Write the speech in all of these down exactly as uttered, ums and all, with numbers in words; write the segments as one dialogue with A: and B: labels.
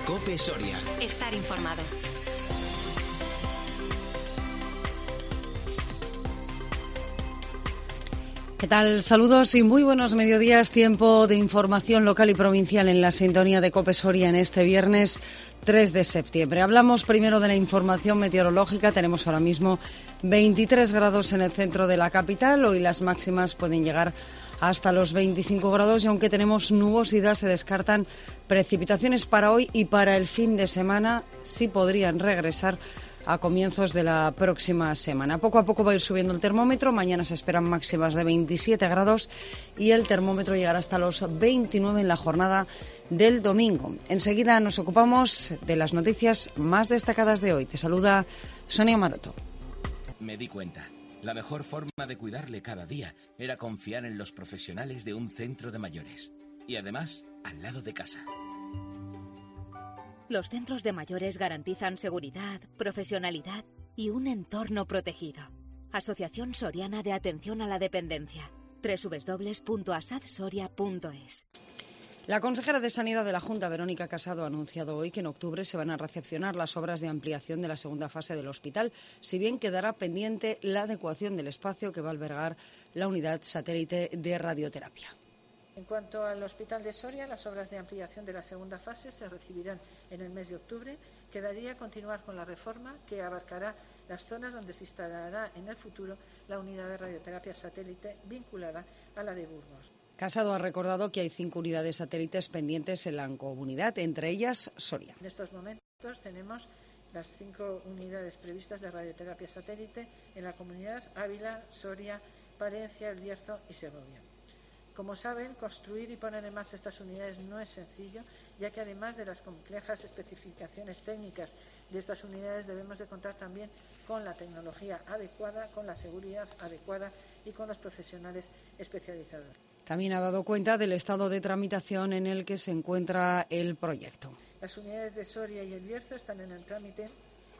A: COPE Soria.
B: Estar informado.
C: ¿Qué tal? Saludos y muy buenos mediodías. Tiempo de información local y provincial en la sintonía de COPE Soria en este viernes tres de septiembre. Hablamos primero de la información meteorológica. Tenemos ahora mismo veintitrés grados en el centro de la capital. Hoy las máximas pueden llegar hasta los veinticinco grados y aunque tenemos nubosidad se descartan precipitaciones para hoy y para el fin de semana. Sí podrían regresar a comienzos de la próxima semana. Poco a poco va a ir subiendo el termómetro. Mañana se esperan máximas de veintisiete grados y el termómetro llegará hasta los veintinueve en la jornada del domingo. Enseguida nos ocupamos de las noticias más destacadas de hoy. Te saluda Sonia Maroto.
A: Me di cuenta. La mejor forma de cuidarle cada día era confiar en los profesionales de un centro de mayores. Y además, al lado de casa.
D: Los centros de mayores garantizan seguridad, profesionalidad y un entorno protegido. Asociación Soriana de Atención a la Dependencia. doble u doble u doble u punto asad soria punto es.
C: La consejera de Sanidad de la Junta, Verónica Casado, ha anunciado hoy que en octubre se van a recepcionar las obras de ampliación de la segunda fase del hospital, si bien quedará pendiente la adecuación del espacio que va a albergar la unidad satélite de radioterapia.
E: En cuanto al Hospital de Soria, las obras de ampliación de la segunda fase se recibirán en el mes de octubre. Quedaría continuar con la reforma que abarcará las zonas donde se instalará en el futuro la unidad de radioterapia satélite vinculada a la de Burgos.
C: Casado ha recordado que hay cinco unidades satélites pendientes en la comunidad, entre ellas Soria.
E: En estos momentos tenemos las cinco unidades previstas de radioterapia satélite en la comunidad: Ávila, Soria, Palencia, El Bierzo y Segovia. Como saben, construir y poner en marcha estas unidades no es sencillo, ya que además de las complejas especificaciones técnicas de estas unidades debemos de contar también con la tecnología adecuada, con la seguridad adecuada y con los profesionales especializados.
C: También ha dado cuenta del estado de tramitación en el que se encuentra el proyecto.
E: Las unidades de Soria y El Bierzo están en el trámite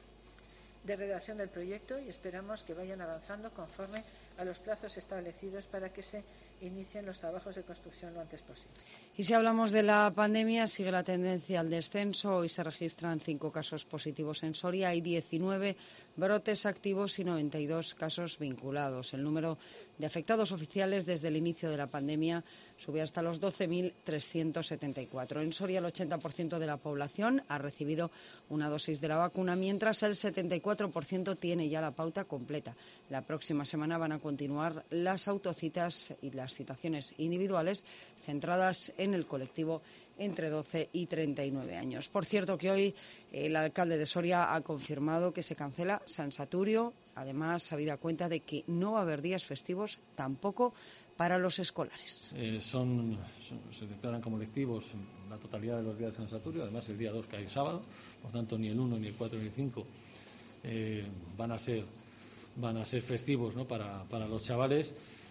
E: de redacción del proyecto y esperamos que vayan avanzando conforme a los plazos establecidos para que se inicien los trabajos de construcción lo antes posible.
C: Y si hablamos de la pandemia, sigue la tendencia al descenso. Hoy se registran cinco casos positivos en Soria, hay diecinueve brotes activos y noventa y dos casos vinculados. El número de afectados oficiales desde el inicio de la pandemia sube hasta los doce mil trescientos setenta y cuatro. En Soria el ochenta por ciento de la población ha recibido una dosis de la vacuna, mientras el setenta y cuatro por ciento tiene ya la pauta completa. La próxima semana van a continuar las autocitas y las citaciones individuales centradas en el colectivo entre doce y treinta y nueve años. Por cierto que hoy el alcalde de Soria ha confirmado que se cancela San Saturio. Además, habida cuenta de que no va a haber días festivos tampoco para los escolares.
F: Eh, son, son, se declaran como lectivos la totalidad de los días de San Saturio, además el día dos cae sábado, por tanto ni el uno, ni el cuatro, ni el cinco eh, van a ser van a ser festivos, ¿no?, para, para los chavales.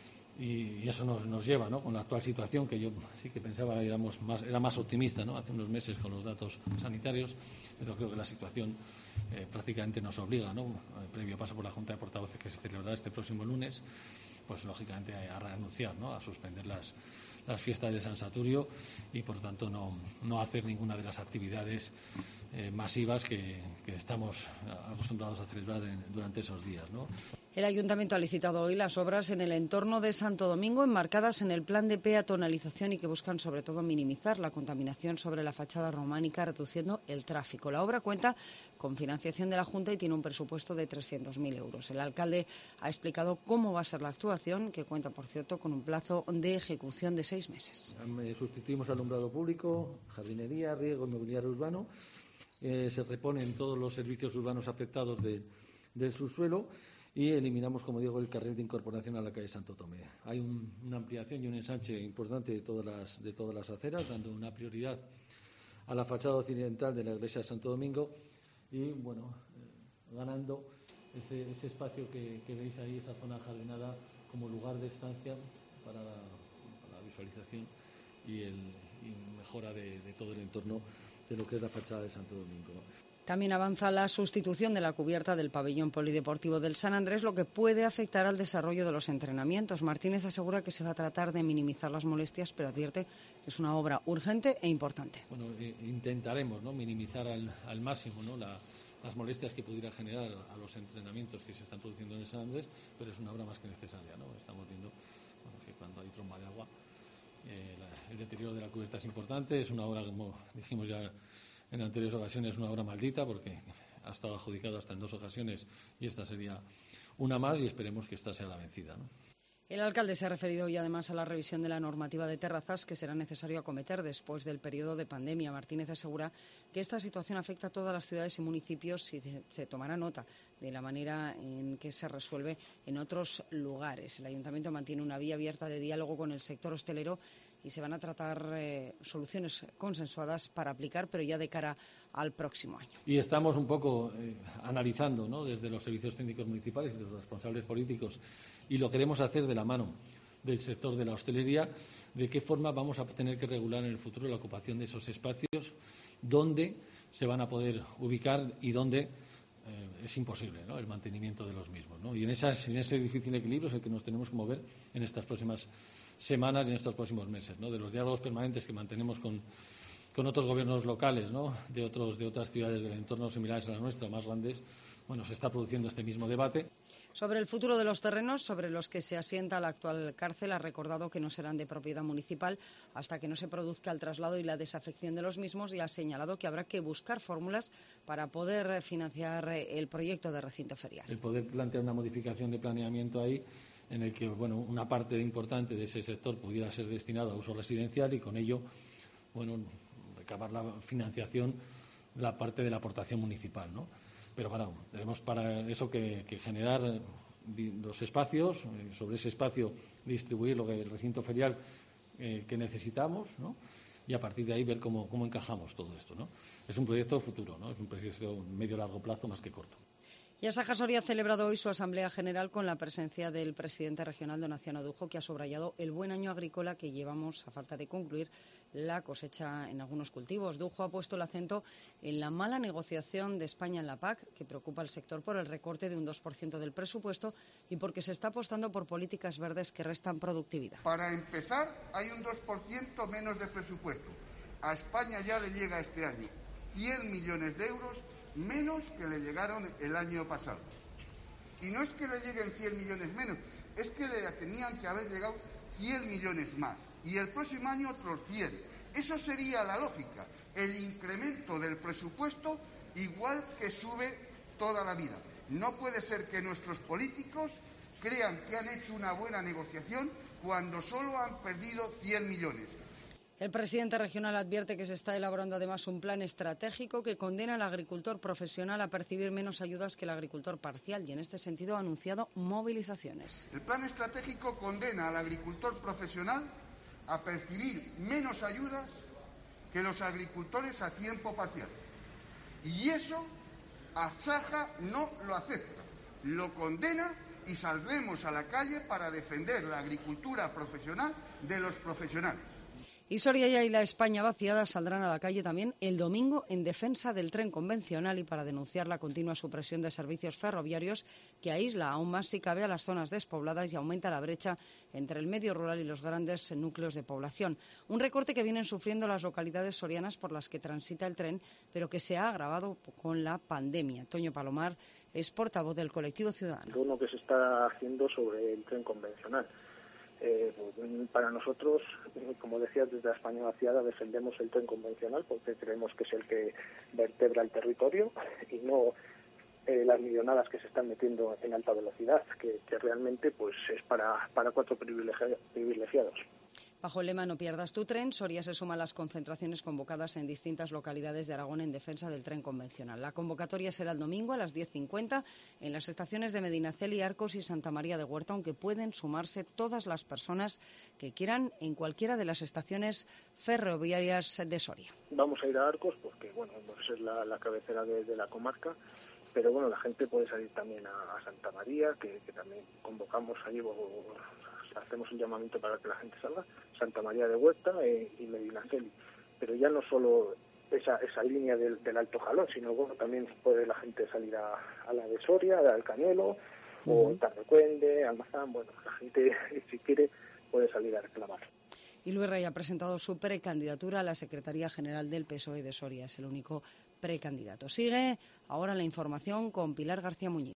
F: Y, y eso nos, nos lleva, ¿no?, con la actual situación, que yo sí que pensaba éramos más, era más optimista, ¿no?, hace unos meses con los datos sanitarios, pero creo que la situación eh, prácticamente nos obliga, ¿no?, previo paso por la Junta de Portavoces que se celebrará este próximo lunes, pues lógicamente a reanunciar, ¿no?, a suspender las, las fiestas de San Saturio y por tanto no, no hacer ninguna de las actividades eh, masivas que, que estamos acostumbrados a celebrar en, durante esos días, ¿no?
C: El Ayuntamiento ha licitado hoy las obras en el entorno de Santo Domingo, enmarcadas en el plan de peatonalización y que buscan sobre todo minimizar la contaminación sobre la fachada románica, reduciendo el tráfico. La obra cuenta con financiación de la Junta y tiene un presupuesto de trescientos mil euros. El alcalde ha explicado cómo va a ser la actuación, que cuenta, por cierto, con un plazo de ejecución de seis meses.
F: Sustituimos alumbrado público, jardinería, riego y mobiliario urbano. Eh, se reponen todos los servicios urbanos afectados de, del subsuelo. Y eliminamos, como digo, el carril de incorporación a la calle Santo Tomé. Hay un, una ampliación y un ensanche importante de todas las, de todas las aceras, dando una prioridad a la fachada occidental de la iglesia de Santo Domingo y, bueno, eh, ganando ese, ese espacio que, que veis ahí, esa zona jardinada, como lugar de estancia para la, para la visualización y, el, y mejora de, de todo el entorno de lo que es la fachada de Santo Domingo.
C: También avanza la sustitución de la cubierta del pabellón polideportivo del San Andrés, lo que puede afectar al desarrollo de los entrenamientos. Martínez asegura que se va a tratar de minimizar las molestias, pero advierte que es una obra urgente e importante.
F: Bueno, eh, intentaremos, ¿no?, minimizar al, al máximo, ¿no?, la, las molestias que pudiera generar a los entrenamientos que se están produciendo en el San Andrés, pero es una obra más que necesaria, ¿no? Estamos viendo, bueno, que cuando hay tromba de agua, eh, la, el deterioro de la cubierta es importante. Es una obra, como dijimos ya en anteriores ocasiones, una obra maldita, porque ha estado adjudicado hasta en dos ocasiones y esta sería una más, y esperemos que esta sea la vencida, ¿no?
C: El alcalde se ha referido hoy además a la revisión de la normativa de terrazas que será necesario acometer después del periodo de pandemia. Martínez asegura que esta situación afecta a todas las ciudades y municipios y se tomará nota de la manera en que se resuelve en otros lugares. El ayuntamiento mantiene una vía abierta de diálogo con el sector hostelero y se van a tratar eh, soluciones consensuadas para aplicar, pero ya de cara al próximo año.
F: Y estamos un poco eh, analizando, ¿no?, desde los servicios técnicos municipales y de los responsables políticos, y lo queremos hacer de la mano del sector de la hostelería, de qué forma vamos a tener que regular en el futuro la ocupación de esos espacios, dónde se van a poder ubicar y dónde eh, es imposible, ¿no?, el mantenimiento de los mismos, ¿no? Y en, esas, en ese difícil equilibrio es el que nos tenemos que mover en estas próximas semanas y en estos próximos meses, ¿no?, de los diálogos permanentes que mantenemos con, con otros gobiernos locales, ¿no?, de, otros, de otras ciudades del entorno similares a la nuestra, más grandes. Bueno, se está produciendo este mismo debate.
C: Sobre el futuro de los terrenos sobre los que se asienta la actual cárcel, ha recordado que no serán de propiedad municipal hasta que no se produzca el traslado y la desafección de los mismos, y ha señalado que habrá que buscar fórmulas para poder financiar el proyecto de recinto ferial.
F: El poder plantear una modificación de planeamiento ahí, en el que, bueno, una parte importante de ese sector pudiera ser destinado a uso residencial y con ello, bueno, recabar la financiación, la parte de la aportación municipal, ¿no? Pero bueno, tenemos para eso que, que generar los espacios, eh, sobre ese espacio distribuir lo que el recinto ferial eh, que necesitamos, ¿no?, y a partir de ahí ver cómo, cómo encajamos todo esto, ¿no? Es un proyecto futuro, ¿no?, es un proyecto medio-largo plazo más que corto.
C: Y Asaja Soria ha celebrado hoy su Asamblea General con la presencia del presidente regional Donaciano Dujo, que ha subrayado el buen año agrícola que llevamos a falta de concluir la cosecha en algunos cultivos. Dujo ha puesto el acento en la mala negociación de España en la P A C, que preocupa al sector por el recorte de un dos por ciento del presupuesto y porque se está apostando por políticas verdes que restan productividad.
B: Para empezar, hay un dos por ciento menos de presupuesto. A España ya le llega este año cien millones de euros menos que le llegaron el año pasado. Y no es que le lleguen cien millones menos, es que le tenían que haber llegado cien millones más. Y el próximo año otros cien. Eso sería la lógica. El incremento del presupuesto igual que sube toda la vida. No puede ser que nuestros políticos crean que han hecho una buena negociación cuando solo han perdido cien millones.
C: El presidente regional advierte que se está elaborando además un plan estratégico que condena al agricultor profesional a percibir menos ayudas que el agricultor parcial y en este sentido ha anunciado movilizaciones.
B: El plan estratégico condena al agricultor profesional a percibir menos ayudas que los agricultores a tiempo parcial. Y eso Asaja no lo acepta, lo condena y saldremos a la calle para defender la agricultura profesional de los profesionales.
C: Y Soria y la España vaciada saldrán a la calle también el domingo en defensa del tren convencional y para denunciar la continua supresión de servicios ferroviarios que aísla aún más si cabe a las zonas despobladas y aumenta la brecha entre el medio rural y los grandes núcleos de población. Un recorte que vienen sufriendo las localidades sorianas por las que transita el tren, pero que se ha agravado con la pandemia. Toño Palomar es portavoz del colectivo ciudadano.
G: Lo que se está haciendo sobre el tren convencional. Eh, para nosotros, como decía, desde la España vaciada defendemos el tren convencional porque creemos que es el que vertebra el territorio y no eh, las millonadas que se están metiendo en alta velocidad, que, que realmente pues es para, para cuatro privilegiados.
C: Bajo el lema No pierdas tu tren, Soria se suma a las concentraciones convocadas en distintas localidades de Aragón en defensa del tren convencional. La convocatoria será el domingo a las diez cincuenta en las estaciones de Medinaceli, Arcos y Santa María de Huerta, aunque pueden sumarse todas las personas que quieran en cualquiera de las estaciones ferroviarias de Soria.
G: Vamos a ir a Arcos porque, bueno, es la, la cabecera de, de la comarca, pero bueno, la gente puede salir también a, a Santa María, que, que también convocamos allí, o, o, hacemos un llamamiento para que la gente salga, Santa María de Huerta eh, y Medinaceli. Pero ya no solo esa, esa línea del, del Alto Jalón, sino bueno, también puede la gente salir a, a la de Soria, al Cañuelo, uh-huh. o Tarrecuende, Almazán. Bueno, la gente, si quiere, puede salir a reclamar.
C: Y Luis Rey ha presentado su precandidatura a la Secretaría General del P S O E de Soria. Es el único precandidato. Sigue ahora la información con Pilar García Muñiz.